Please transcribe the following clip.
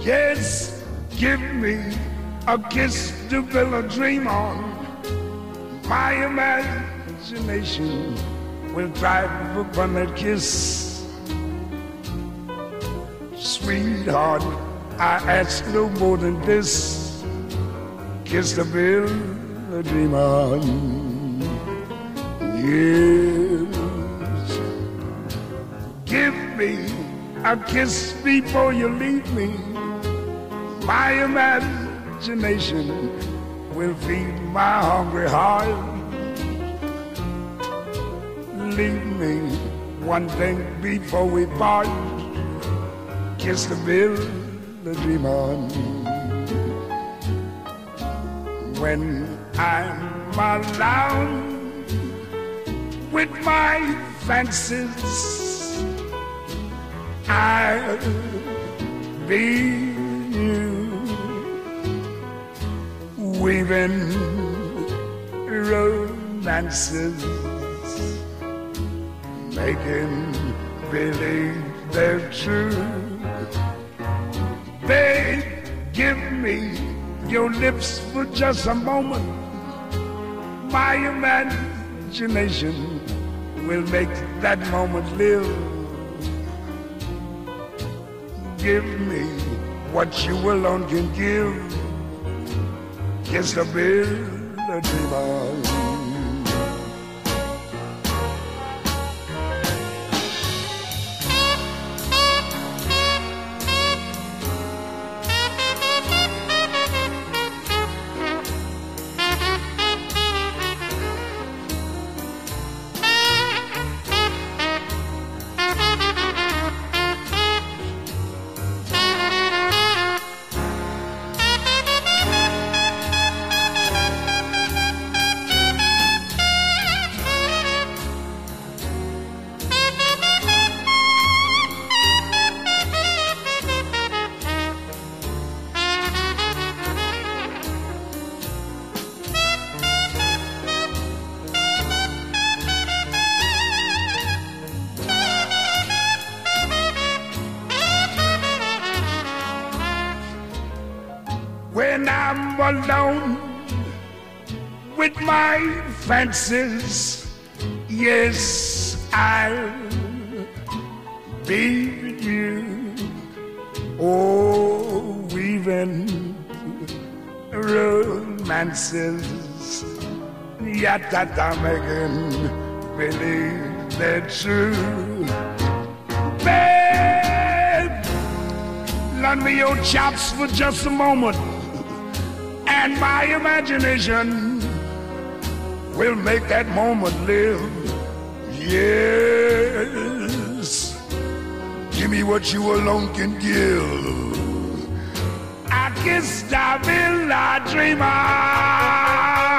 Yes, give me a kiss to build a dream on. My imagination will thrive upon that kiss. Sweetheart, I ask no more than this. Kiss to build a dream on. Yes, give me a kiss before you leave me. My imagination will feed my hungry heart. Leave me one thing before we part. Kiss to build a dream on. When I'm alone with my fancies, I'll be you, weaving romances, making believe they're true. Babe, give me your lips for just a moment. My imagination will make that moment live. Give me what you alone can give. Kiss the build a dream on. When I'm alone with my fancies, yes, I'll be with you. Oh, weaving romances, yet that I'm making believe they're true. Babe, lend me your chops for just a moment, and my imagination will make that moment live. Yes, give me what you alone can give. I kiss the villa dreamer.